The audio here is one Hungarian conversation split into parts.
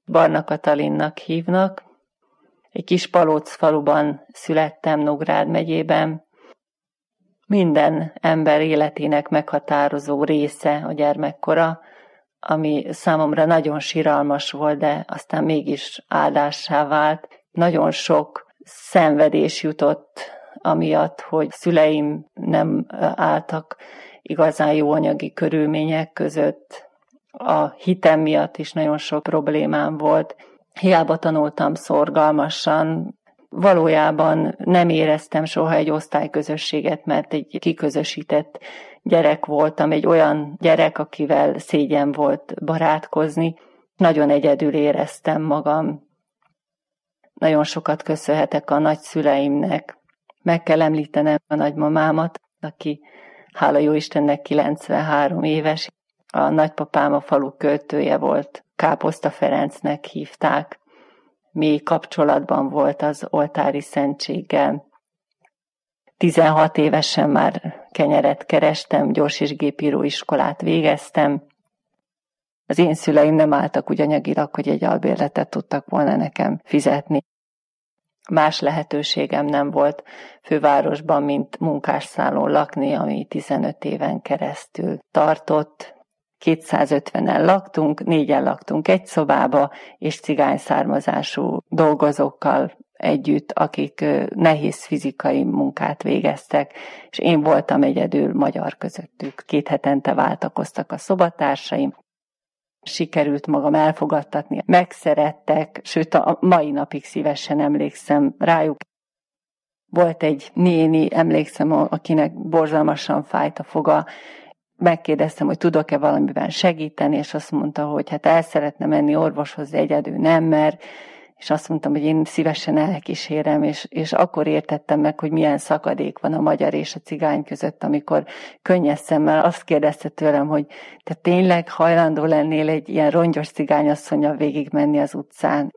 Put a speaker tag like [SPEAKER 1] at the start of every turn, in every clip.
[SPEAKER 1] Barna Katalinnak hívnak. Egy kis Palóc faluban születtem Nógrád megyében. Minden ember életének meghatározó része a gyermekkora, ami számomra nagyon siralmas volt, de aztán mégis áldássá vált. Nagyon sok szenvedés jutott amiatt, hogy szüleim nem álltak igazán jó anyagi körülmények között. A hitem miatt is nagyon sok problémám volt. Hiába tanultam szorgalmasan, valójában nem éreztem soha egy osztályközösséget, mert egy kiközösített gyerek voltam, egy olyan gyerek, akivel szégyen volt barátkozni. Nagyon egyedül éreztem magam. Nagyon sokat köszönhetek a nagyszüleimnek. Meg kell említenem a nagymamámat, aki hála jó Istennek 93 éves. A nagypapám a falu költője volt, Káposzta Ferencnek hívták. Mély kapcsolatban volt az oltári szentséggel. 16 évesen már kenyeret kerestem, gyors- és gépíróiskolát végeztem. Az én szüleim nem álltak úgy anyagilag, hogy egy albérletet tudtak volna nekem fizetni. Más lehetőségem nem volt fővárosban, mint munkásszállón lakni, ami 15 éven keresztül tartott. 250-en laktunk, 4-en laktunk egy szobába, és cigány származású dolgozókkal együtt, akik nehéz fizikai munkát végeztek, és én voltam egyedül magyar közöttük. 2 hetente váltakoztak a szobatársaim, sikerült magam elfogadtatni, megszerettek, sőt a mai napig szívesen emlékszem rájuk. Volt egy néni, emlékszem, akinek borzalmasan fájt a foga, megkérdeztem, hogy tudok-e valamiben segíteni, és azt mondta, hogy hát el szeretne menni orvoshoz, de egyedül nem mer, és azt mondtam, hogy én szívesen elkísérem, és akkor értettem meg, hogy milyen szakadék van a magyar és a cigány között, amikor könnyes szemmel azt kérdezte tőlem, hogy te tényleg hajlandó lennél egy ilyen rongyos cigányasszonnyal végigmenni az utcán.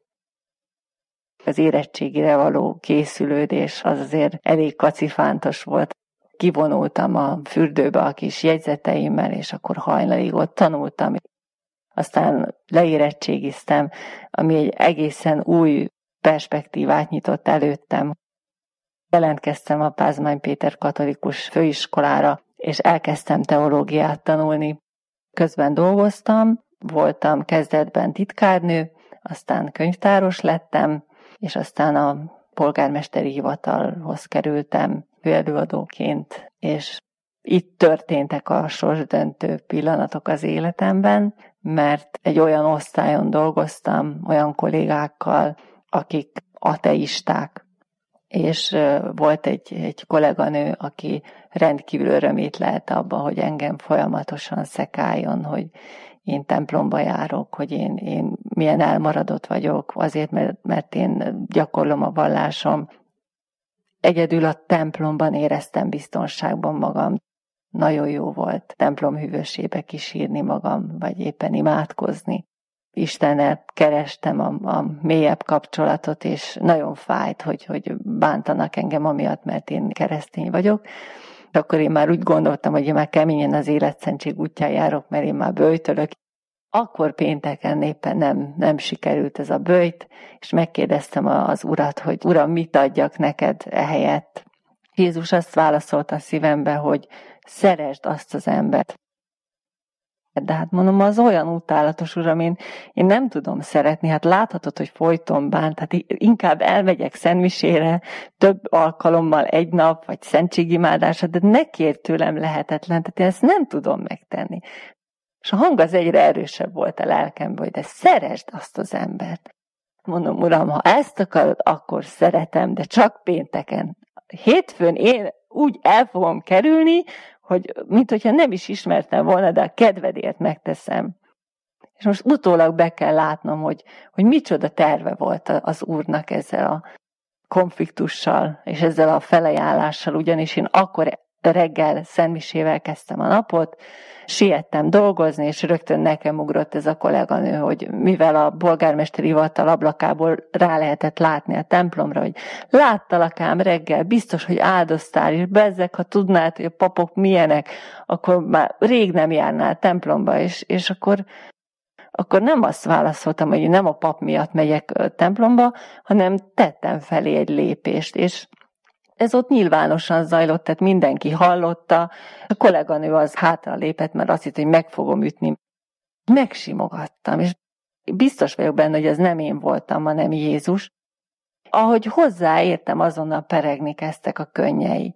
[SPEAKER 1] Az érettségire való készülődés az azért elég kacifántos volt. Kivonultam a fürdőbe a kis jegyzeteimmel, és akkor hajnalig ott tanultam. Aztán leérettségiztem, ami egy egészen új perspektívát nyitott előttem. Jelentkeztem a Pázmány Péter katolikus főiskolára, és elkezdtem teológiát tanulni. Közben dolgoztam, voltam kezdetben titkárnő, aztán könyvtáros lettem, és aztán a polgármesteri hivatalhoz kerültem főelőadóként, és itt történtek a sorsdöntő pillanatok az életemben, mert egy olyan osztályon dolgoztam, olyan kollégákkal, akik ateisták, és volt egy kolléganő, aki rendkívül örömét lelte abba, hogy engem folyamatosan szekáljon, hogy én templomba járok, hogy én milyen elmaradott vagyok, azért, mert én gyakorlom a vallásom. Egyedül a templomban éreztem biztonságban magam. Nagyon jó volt templom hűvösébe kísírni magam, vagy éppen imádkozni. Istennel kerestem a mélyebb kapcsolatot, és nagyon fájt, hogy bántanak engem amiatt, mert én keresztény vagyok. Akkor én már úgy gondoltam, hogy én már keményen az életszentség útján járok, mert én már böjtölök. Akkor pénteken éppen nem sikerült ez a böjt, és megkérdeztem az Urat, hogy Uram, mit adjak neked ehelyett. Jézus azt válaszolta a szívembe, hogy szeresd azt az embert. De hát mondom, az olyan utálatos, Uram, én nem tudom szeretni, hát láthatod, hogy folyton bánt, hát inkább elmegyek szentmisére több alkalommal egy nap, vagy szentségimádásra, de ne kérj tőlem lehetetlen, tehát én ezt nem tudom megtenni. És a hang az egyre erősebb volt a lelkemben, hogy de szeresd azt az embert. Mondom, Uram, ha ezt akarod, akkor szeretem, de csak pénteken. Hétfőn én úgy el fogom kerülni, hogy minthogyha nem is ismertem volna, de a kedvedért megteszem. És most utólag be kell látnom, hogy micsoda terve volt az Úrnak ezzel a konfliktussal, és ezzel a felajánlással, ugyanis én akkor reggel szentmisével kezdtem a napot, siettem dolgozni, és rögtön nekem ugrott ez a kolléganő, hogy mivel a polgármesteri hivatal ablakából rá lehetett látni a templomra, hogy láttalak ám reggel, biztos, hogy áldoztál, és bezzeg, ha tudnád, hogy a papok milyenek, akkor már rég nem járnál templomba, és akkor akkor nem azt válaszoltam, hogy nem a pap miatt megyek templomba, hanem tettem felé egy lépést, és ez ott nyilvánosan zajlott, tehát mindenki hallotta. A kolléganő az hátra lépett, mert azt hitt, hogy meg fogom ütni. Megsimogattam, és biztos vagyok benne, hogy ez nem én voltam, hanem Jézus. Ahogy hozzáértem, azonnal peregni kezdtek a könnyei.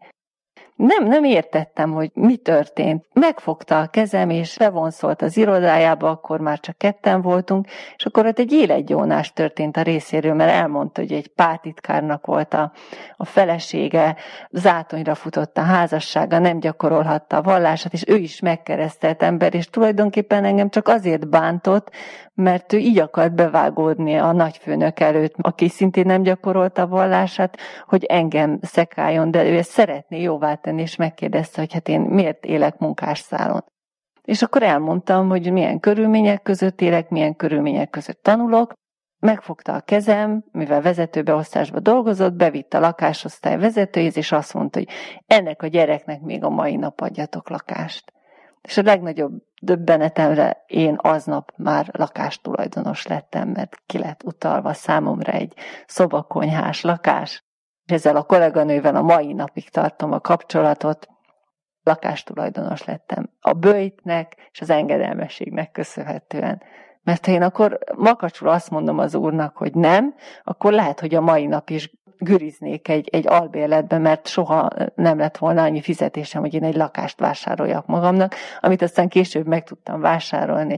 [SPEAKER 1] Nem értettem, hogy mi történt. Megfogta a kezem, és bevonszolt az irodájába, akkor már csak ketten voltunk, és akkor ott egy életgyónás történt a részéről, mert elmondta, hogy egy pártitkárnak volt a felesége, zátonyra futott a házassága, nem gyakorolhatta a vallását, és ő is megkeresztelt ember, és tulajdonképpen engem csak azért bántott, mert ő így akart bevágódni a nagyfőnök előtt, aki szintén nem gyakorolta a vallását, hogy engem szekáljon, de ő ezt szeretné jóvá tenni, és megkérdezte, hogy hát én miért élek munkásszálon. És akkor elmondtam, hogy milyen körülmények között élek, milyen körülmények között tanulok. Megfogta a kezem, mivel vezetőbeosztásba dolgozott, bevitt a lakásosztály vezetőjéhez, és azt mondta, hogy ennek a gyereknek még a mai nap adjatok lakást. És a legnagyobb döbbenetemre én aznap már lakástulajdonos lettem, mert ki lett utalva számomra egy szobakonyhás lakás. És ezzel a kolléganővel a mai napig tartom a kapcsolatot. Lakástulajdonos lettem a böjtnek és az engedelmességnek köszönhetően. Mert ha én akkor makacsul azt mondom az úrnak, hogy nem, akkor lehet, hogy a mai nap is güriznék egy albérletbe, mert soha nem lett volna annyi fizetésem, hogy én egy lakást vásároljak magamnak, amit aztán később meg tudtam vásárolni.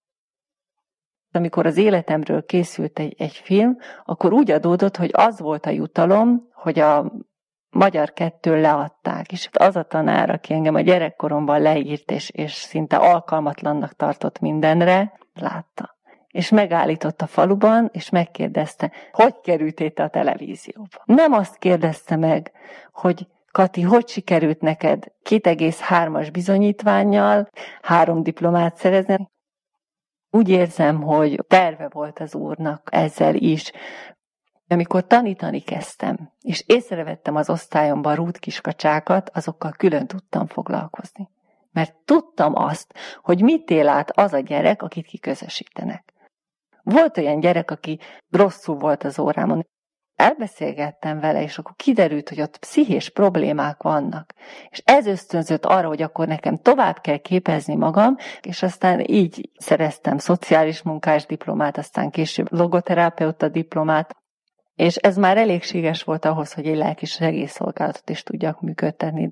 [SPEAKER 1] Amikor az életemről készült egy film, akkor úgy adódott, hogy az volt a jutalom, hogy a Magyar 2 leadták, és az a tanár, aki engem a gyerekkoromban leírt, és szinte alkalmatlannak tartott mindenre, látta. És megállított a faluban, és megkérdezte, hogy kerültél te a televízióba. Nem azt kérdezte meg, hogy Kati, hogy sikerült neked 2,3-as bizonyítvánnyal 3 diplomát szerezni? Úgy érzem, hogy terve volt az úrnak ezzel is. Amikor tanítani kezdtem, és észrevettem az osztályomban rút kiskacsákat, azokkal külön tudtam foglalkozni. Mert tudtam azt, hogy mit él át az a gyerek, akit kiközösítenek. Volt olyan gyerek, aki rosszul volt az órámon. Elbeszélgettem vele, és akkor kiderült, hogy ott pszichés problémák vannak. És ez ösztönzött arra, hogy akkor nekem tovább kell képezni magam, és aztán így szereztem szociális munkás diplomát, aztán később logoterapeuta diplomát, és ez már elégséges volt ahhoz, hogy egy lelki segélyszolgálatot is tudjak működtetni.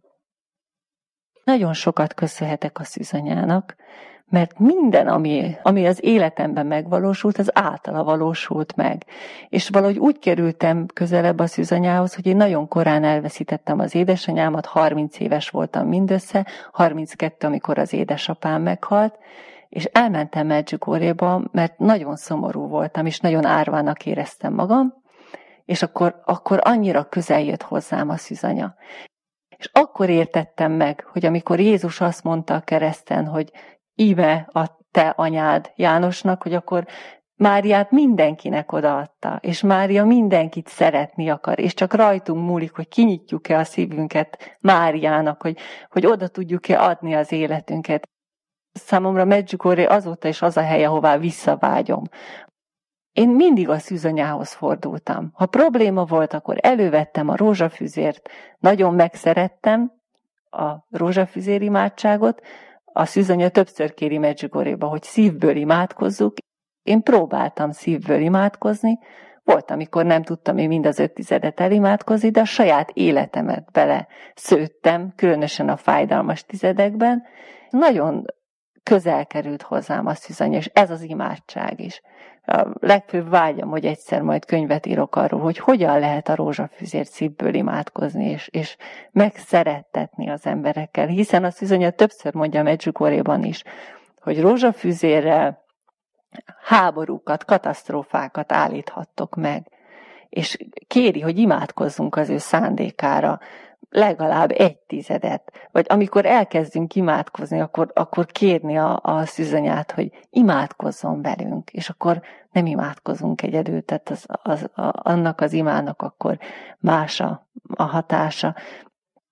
[SPEAKER 1] Nagyon sokat köszönhetek a szűzanyának, mert minden, ami az életemben megvalósult, az általa valósult meg. És valahogy úgy kerültem közelebb a szűzanyához, hogy én nagyon korán elveszítettem az édesanyámat, 30 éves voltam mindössze, 32, amikor az édesapám meghalt, és elmentem Medjugorjéba, mert nagyon szomorú voltam, és nagyon árvának éreztem magam, és akkor annyira közel jött hozzám a szűzanya. És akkor értettem meg, hogy amikor Jézus azt mondta a kereszten, hogy íme a te anyád Jánosnak, hogy akkor Máriát mindenkinek odaadta, és Mária mindenkit szeretni akar, és csak rajtunk múlik, hogy kinyitjuk-e a szívünket Máriának, hogy oda tudjuk-e adni az életünket. Számomra Medjugorje azóta is az a hely, ahová visszavágyom. Én mindig a szűzanyához fordultam. Ha probléma volt, akkor elővettem a rózsafüzért, nagyon megszerettem a rózsafüzér imádságot, a szűzanya többször kéri Medjugorjéba, hogy szívből imádkozzuk. Én próbáltam szívből imádkozni, volt, amikor nem tudtam én mind az 5 tizedet elimádkozni, de a saját életemet bele szőttem, különösen a fájdalmas tizedekben. Nagyon közel került hozzám a szűzanya, és ez az imádság is. A legfőbb vágyam, hogy egyszer majd könyvet írok arról, hogy hogyan lehet a rózsafüzért szívből imádkozni, és megszerettetni az emberekkel. Hiszen a szűzanya többször mondja Medjugorjéban is, hogy rózsafüzérrel háborúkat, katasztrófákat állíthattok meg. És kéri, hogy imádkozzunk az ő szándékára, legalább 1 tizedet. Vagy amikor elkezdünk imádkozni, akkor kérni a szűzanyát, hogy imádkozzon velünk, és akkor nem imádkozunk egyedül, tehát annak az imának akkor más a hatása.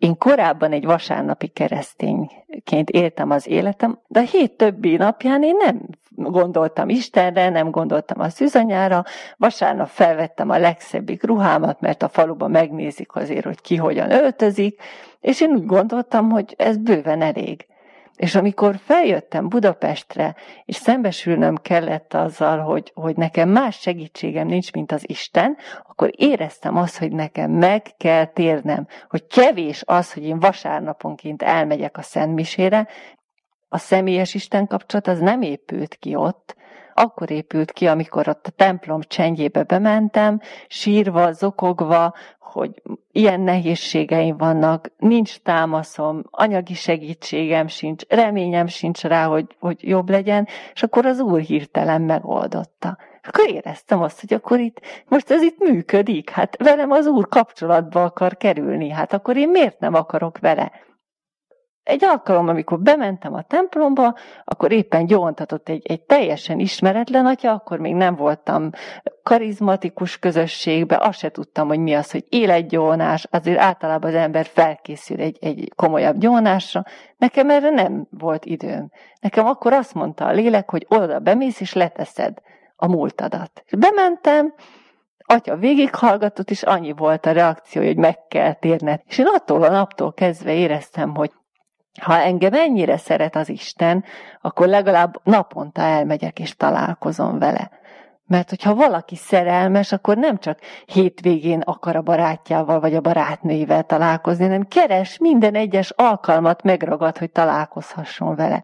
[SPEAKER 1] Én korábban egy vasárnapi keresztényként éltem az életem, de a hét többi napján én nem gondoltam Istenre, nem gondoltam a szűzanyára. Vasárnap felvettem a legszebbik ruhámat, mert a faluban megnézik azért, hogy ki hogyan öltözik, és én úgy gondoltam, hogy ez bőven elég. És amikor feljöttem Budapestre, és szembesülnöm kellett azzal, hogy nekem más segítségem nincs, mint az Isten, akkor éreztem azt, hogy nekem meg kell térnem, hogy kevés az, hogy én vasárnaponként elmegyek a szentmisére. A személyes Isten kapcsolat az nem épült ki ott, akkor épült ki, amikor ott a templom csendjébe bementem, sírva, zokogva, hogy ilyen nehézségeim vannak, nincs támaszom, anyagi segítségem sincs, reményem sincs rá, hogy jobb legyen, és akkor az Úr hirtelen megoldotta. Akkor éreztem azt, hogy akkor most ez itt működik, hát velem az Úr kapcsolatba akar kerülni, hát akkor én miért nem akarok vele? Egy alkalom, amikor bementem a templomba, akkor éppen gyóntatott egy teljesen ismeretlen atya, akkor még nem voltam karizmatikus közösségbe, azt se tudtam, hogy mi az, hogy életgyónás, azért általában az ember felkészül egy komolyabb gyónásra. Nekem erre nem volt időm. Nekem akkor azt mondta a lélek, hogy oda bemész és leteszed a múltadat. És bementem, atya végighallgatott, és annyi volt a reakció, hogy meg kell térned. És én attól a naptól kezdve éreztem, hogy ha engem ennyire szeret az Isten, akkor legalább naponta elmegyek és találkozom vele. Mert hogyha valaki szerelmes, akkor nem csak hétvégén akar a barátjával vagy a barátnőivel találkozni, hanem keres minden egyes alkalmat, megragad, hogy találkozhasson vele.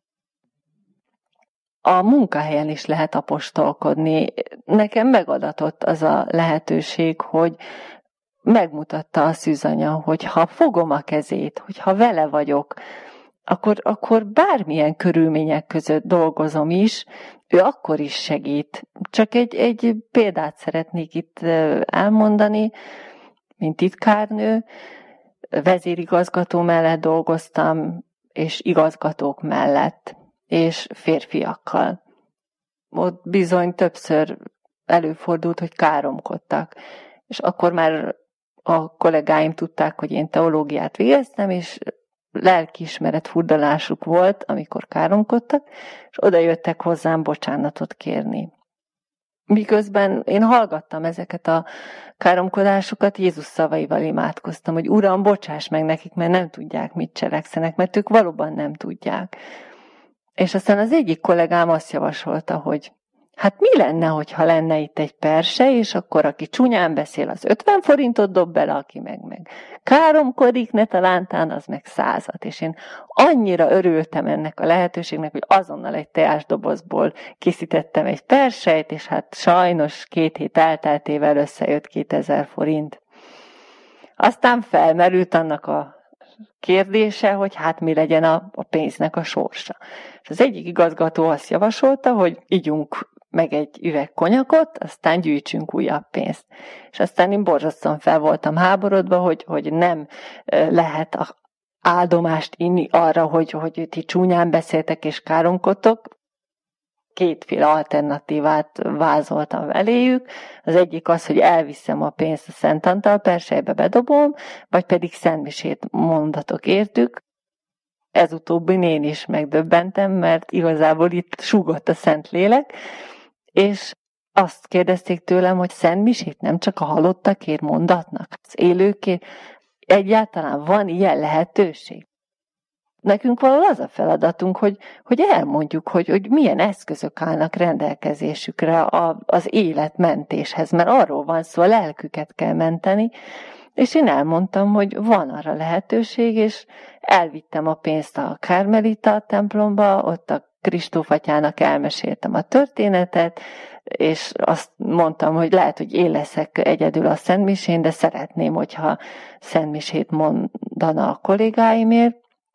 [SPEAKER 1] A munkahelyen is lehet apostolkodni. Nekem megadatott az a lehetőség, hogy megmutatta a szűzanya, hogy ha fogom a kezét, hogyha vele vagyok, akkor bármilyen körülmények között dolgozom is, ő akkor is segít. Csak egy példát szeretnék itt elmondani, mint titkárnő, vezérigazgató mellett dolgoztam, és igazgatók mellett, és férfiakkal. Ott bizony többször előfordult, hogy káromkodtak, és akkor már a kollégáim tudták, hogy én teológiát végeztem, és lelkiismeret furdalásuk volt, amikor káromkodtak, és oda jöttek hozzám bocsánatot kérni. Miközben én hallgattam ezeket a káromkodásokat, Jézus szavaival imádkoztam, hogy Uram, bocsáss meg nekik, mert nem tudják, mit cselekszenek, mert ők valóban nem tudják. És aztán az egyik kollégám azt javasolta, hogy hát mi lenne, hogyha lenne itt egy perse, és akkor aki csúnyán beszél, az 50 forintot dob bele, aki meg káromkodik, ne talántán, az meg 100-at. És én annyira örültem ennek a lehetőségnek, hogy azonnal egy teásdobozból készítettem egy persejt, és hát sajnos 2 hét elteltével összejött 2000 forint. Aztán felmerült annak a kérdése, hogy hát mi legyen a pénznek a sorsa. És az egyik igazgató azt javasolta, hogy ígyunk meg egy üveg konyakot, aztán gyűjtsünk újabb pénzt. És aztán én borzasztóan fel voltam háborodva, hogy nem lehet áldomást inni arra, hogy ti csúnyán beszéltek és káromkodtok. 2 alternatívát vázoltam eléjük. Az egyik az, hogy elviszem a pénzt a Szent Antal persejbe bedobom, vagy pedig szentmisét mondatok értük. Ez utóbbin én is megdöbbentem, mert igazából itt súgott a Szentlélek, és azt kérdezték tőlem, hogy szentmisét nem csak a halottakért mondatnak, az élőkért. Egyáltalán van ilyen lehetőség? Nekünk valahol az a feladatunk, hogy elmondjuk, hogy milyen eszközök állnak rendelkezésükre az életmentéshez, mert arról van szó, a lelküket kell menteni, és én elmondtam, hogy van arra lehetőség, és elvittem a pénzt a Kármelita templomba, ott a Kristóf atyának elmeséltem a történetet, és azt mondtam, hogy lehet, hogy én leszek egyedül a szentmisén, de szeretném, hogyha szentmisét mondana a kollégáimért.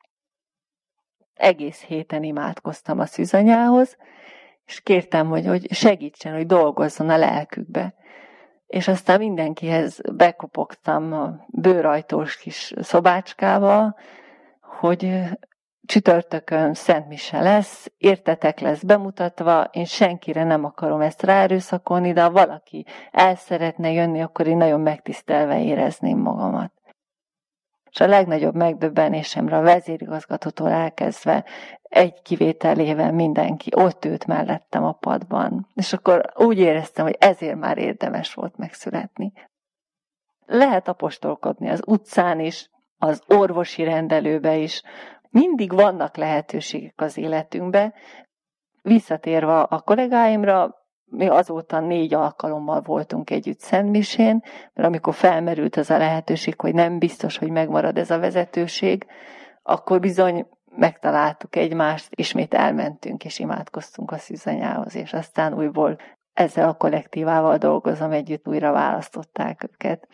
[SPEAKER 1] Egész héten imádkoztam a szűzanyához, és kértem, hogy segítsen, hogy dolgozzon a lelkükbe. És aztán mindenkihez bekopogtam a bőrajtós kis szobácskába, hogy csütörtökön szentmise lesz, értetek lesz bemutatva, én senkire nem akarom ezt ráerőszakolni, de ha valaki el szeretne jönni, akkor én nagyon megtisztelve érezném magamat. És a legnagyobb megdöbbenésemre a vezérigazgatótól elkezdve egy kivételével mindenki ott ült mellettem a padban. És akkor úgy éreztem, hogy ezért már érdemes volt megszületni. Lehet apostolkodni az utcán is, az orvosi rendelőbe is. Mindig vannak lehetőségek az életünkbe. Visszatérve a kollégáimra, mi azóta 4 alkalommal voltunk együtt szentmisén, mert amikor felmerült az a lehetőség, hogy nem biztos, hogy megmarad ez a vezetőség, akkor bizony megtaláltuk egymást, ismét elmentünk és imádkoztunk a szűzanyához, és aztán újból ezzel a kollektívával dolgozom együtt, újra választották őket.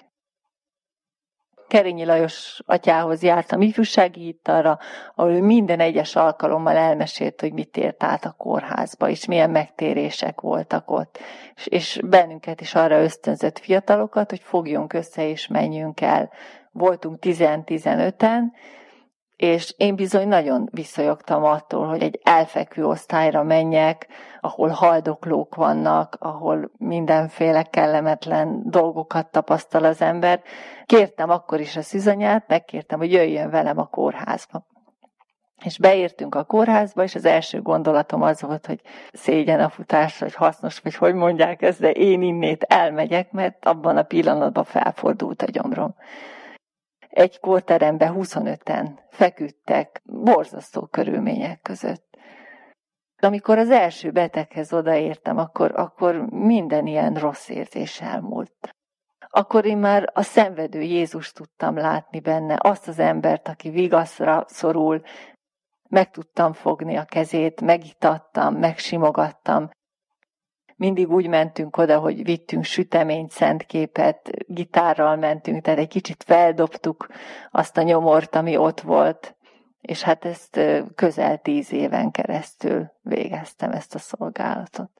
[SPEAKER 1] Kerényi Lajos atyához jártam ifjúsági hittalra, ahol ő minden egyes alkalommal elmesélt, hogy mit ért át a kórházba, és milyen megtérések voltak ott. És bennünket is arra ösztönzött fiatalokat, hogy fogjunk össze és menjünk el. Voltunk 10-15-en, és én bizony nagyon visszajogtam attól, hogy egy elfekvő osztályra menjek, ahol haldoklók vannak, ahol mindenféle kellemetlen dolgokat tapasztal az ember. Kértem akkor is a szűzanyát, megkértem, hogy jöjjön velem a kórházba. És beértünk a kórházba, és az első gondolatom az volt, hogy szégyen a futás, vagy hasznos, vagy hogy mondják ezt, de én innét elmegyek, mert abban a pillanatban felfordult a gyomrom. Egy kórteremben 25-en feküdtek, borzasztó körülmények között. Amikor az első beteghez odaértem, akkor minden ilyen rossz érzés elmúlt. Akkor én már a szenvedő Jézust tudtam látni benne, azt az embert, aki vigaszra szorul, meg tudtam fogni a kezét, megitattam, megsimogattam. Mindig úgy mentünk oda, hogy vittünk süteményt, szentképet, gitárral mentünk, tehát egy kicsit feldobtuk azt a nyomort, ami ott volt, és hát ezt közel 10 éven keresztül végeztem ezt a szolgálatot.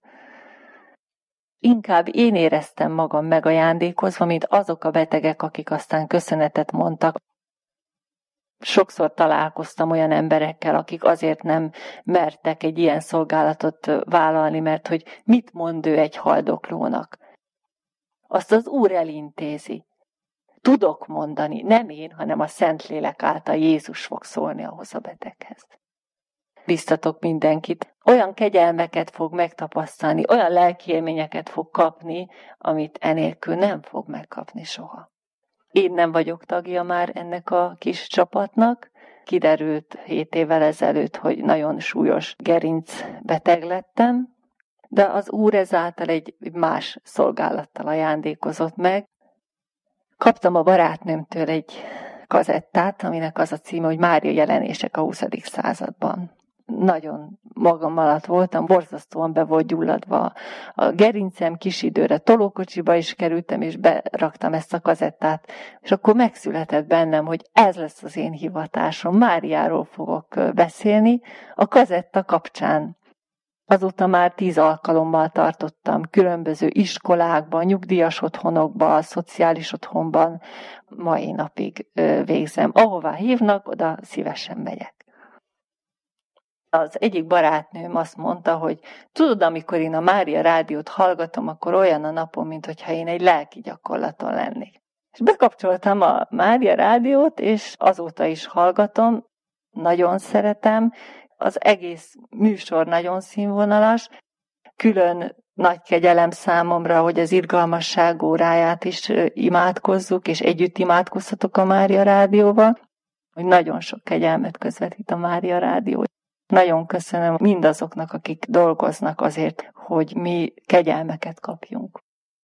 [SPEAKER 1] Inkább én éreztem magam megajándékozva, mint azok a betegek, akik aztán köszönetet mondtak. Sokszor találkoztam olyan emberekkel, akik azért nem mertek egy ilyen szolgálatot vállalni, mert hogy mit mond ő egy haldoklónak. Azt az Úr elintézi. Tudok mondani, nem én, hanem a Szentlélek által Jézus fog szólni ahhoz a beteghez. Biztatok mindenkit, olyan kegyelmeket fog megtapasztalni, olyan lelkiélményeket fog kapni, amit enélkül nem fog megkapni soha. Én nem vagyok tagja már ennek a kis csapatnak. Kiderült 7 évvel ezelőtt, hogy nagyon súlyos gerincbeteg lettem, de az Úr ezáltal egy más szolgálattal ajándékozott meg. Kaptam a barátnőmtől egy kazettát, aminek az a címe, hogy Mária jelenések a 20. században. Nagyon magam alatt voltam, borzasztóan be volt gyulladva a gerincem, kis időre tolókocsiba is kerültem, és beraktam ezt a kazettát, és akkor megszületett bennem, hogy ez lesz az én hivatásom, Máriáról fogok beszélni a kazetta kapcsán. Azóta már 10 alkalommal tartottam különböző iskolákban, nyugdíjas otthonokban, szociális otthonban, mai napig végzem. Ahová hívnak, oda szívesen megyek. Az egyik barátnőm azt mondta, hogy tudod, amikor én a Mária rádiót hallgatom, akkor olyan a napom, mintha én egy lelki gyakorlaton lennék. És bekapcsoltam a Mária rádiót, és azóta is hallgatom, nagyon szeretem, az egész műsor nagyon színvonalas, külön nagy kegyelem számomra, hogy az irgalmasság óráját is imádkozzuk, és együtt imádkozhatok a Mária rádióval, hogy nagyon sok kegyelmet közvetít a Mária rádió. Nagyon köszönöm mindazoknak, akik dolgoznak azért, hogy mi kegyelmeket kapjunk.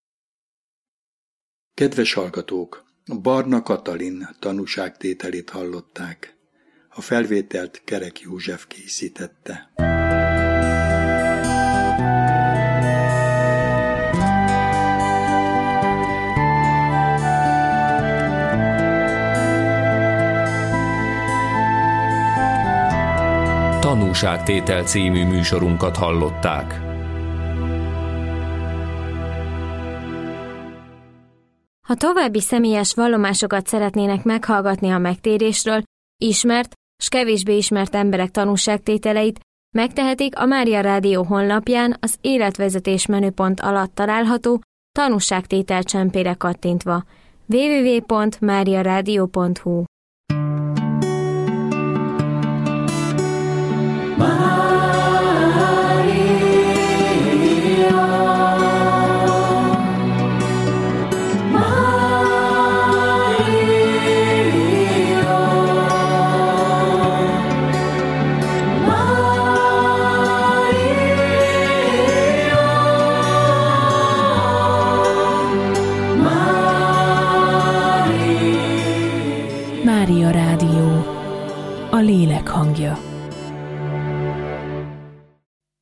[SPEAKER 2] Kedves hallgatók! Barna Katalin tanúságtételét hallották. A felvételt Kerek József készítette.
[SPEAKER 3] Tanúságtétel című műsorunkat hallották.
[SPEAKER 4] Ha további személyes vallomásokat szeretnének meghallgatni a megtérésről, ismert s kevésbé ismert emberek tanúságtételeit, megtehetik a Mária Rádió honlapján az életvezetés menüpont alatt található tanúságtétel csempére kattintva. www.mariaradio.hu
[SPEAKER 5] Mária Rádió, a lélek hangja.